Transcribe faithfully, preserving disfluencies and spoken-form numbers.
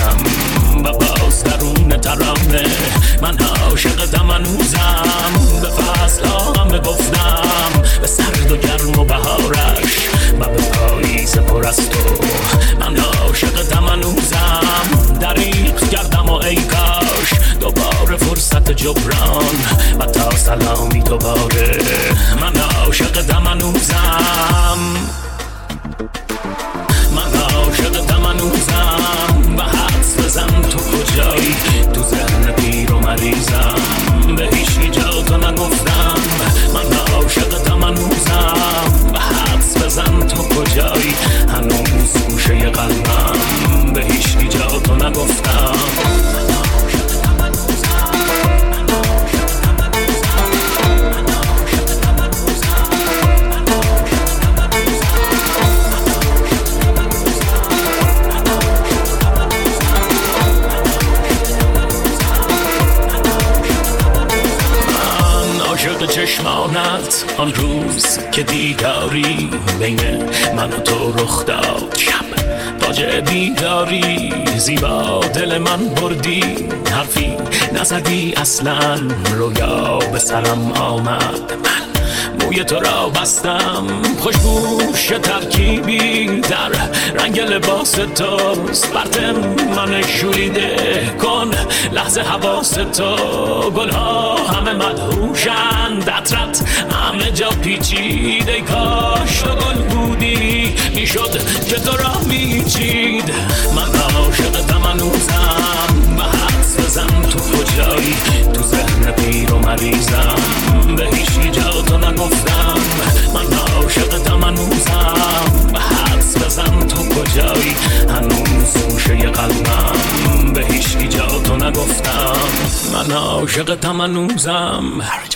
میزنم و باز درون ترانه من عاشقتم هنوزم. به فصل ها همه گفتم، به سرد و گرم و بهارش و به پاییز پر از تو. من عاشقتم هنوزم، دریغ کردم و ای کاش دوباره فرصت جبران و تا سلامی دوباره. من عاشقتم هنوزم، من عاشقتم هنوزم و حدس بزن تو کجایی، تو ذهن پیر و مریضم به هیچی جا تو نگفتم. من عاشقتم هنوزم و حدس بزن تو کجایی، هنوز گوشه قلبم به هیچی جا تو نگفتم. چشمانت آن روز که دیداری بین من و تو رخ داد، شب تاج بیداری زیبا دل من بردی، حرفی نزدی اصلا رویا به سرم آمد. من موی تو را بستم، خوشبوش ترکیبی در رنگ لباس توست، برتم من شوریده کن لحظه حواس تو. گلها همه مدهوشند، عطرت همه جا پیچید، ای کاش تو گل بودی میشد که تو را میچید. من عاشقتم هنوزم و حدس بزن تو کجایی، تو ذهن پیر و مریضم به هیچی جا تو نگفتم. من عاشقتم هنوزم و حدس بزن تو کجایی، هنوز گوشه قلبم به هیچی جا تو نگفتم. من عاشقتم هنوزم.